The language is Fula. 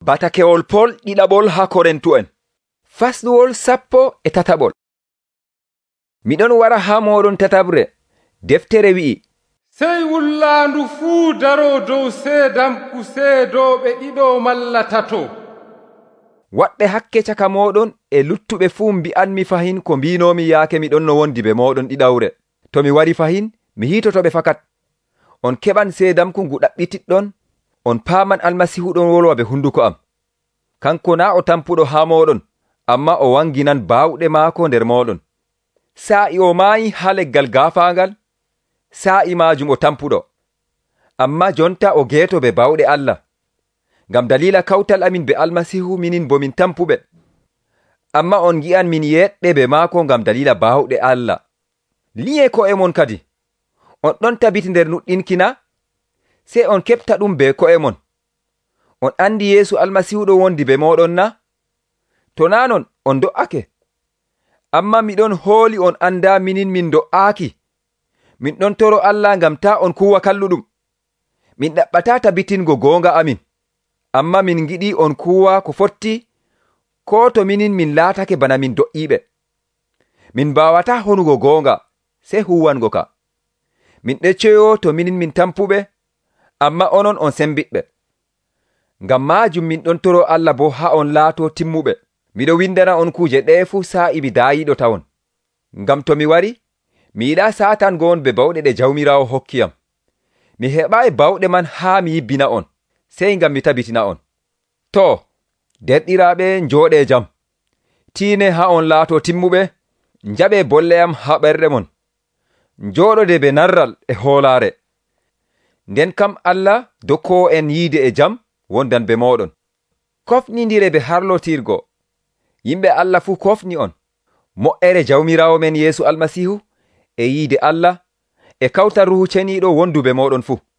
Batakewol Pol ɗiɗaɓol ha Korintu'en. Fasɗuwol 13. Miɗon wara ha moɗon tatabre. Deftere wi'i, sey wullandu fuu daro dow seedamku seedoɓe ɗiɗo malla tato. Waɗɓe hakke caka moɗon e luttuɓe fuu mbi'anmi fahin ko mbinomi yaake miɗon no wondi be moɗon ɗiɗawre. To mi wari fahin, mi hitotoɓe fakat. On keɓan seedamku ngu ɗaɓɓitiɗɗon, on paaman Almasihu ɗon wolwa be hunduko am. Kanko na o tampuɗo ha moɗon, amma o wanginan baawɗe maako nder moɗon. Sa'i o maayi ha leggal gaafaangal, sa'i majum o tampuɗo. Amma jonta o geeto be baawɗe Allah. Ngam dalila kawtal amin be Almasihu minin bo min tampuɓe. Amma on gi'an min yeɗɗe be maako ngam dalila baawɗe Allah. Liye ko'e mon kadi. On ɗon tabiti nder nuɗɗinkina, sey on keɓta ɗum be ko'e mon. On andi Yeesu Almasihu ɗo wondi be moɗon na? To nanon on do'ake. Amma miɗon hooli on anda minin min do'aki. Min ɗon toro Allah ngam ta on kuwa kalluɗum. Min ɗaɓɓata tabitingo goonga amin. Amma min giɗi on kuwa ko fotti, ko to minin min laatake bana min do'iɓe. Min mbawata honugo goonga, sey huwango ka. Min ɗeccoyo to minin min tampuɓe, amma onon on sembiɗɓe. Ngam majum min ɗon toro Allah bo ha on laato timmuɓe. Miɗo windana on kuje ɗe fu sa'i mi dayiɗo tawon. Ngam to mi wari, mi yiɗa Satan gon be bawɗe ɗe Jawmirawo hokkiyam. Mi heɓai bawɗe man ha mi yibbina on, sey ngam mi tabitina on. To, derɗiraɓe njooɗe jam. Tiine ha on laato timmuɓe, njaɓe bolleyam ha ɓerɗe mon. Njooɗode be narral e hoolare. Nden kam Allah dokkowo en yiide e jam wondan be moɗon. Kofnidire be harlotirgo. Yimɓe Allah fu kofni on. Mo'ere Jawmirawo men Yeesu Almasihu e yiide Allah e kawtal Ruhu Ceniiɗo wondu be moɗon fu.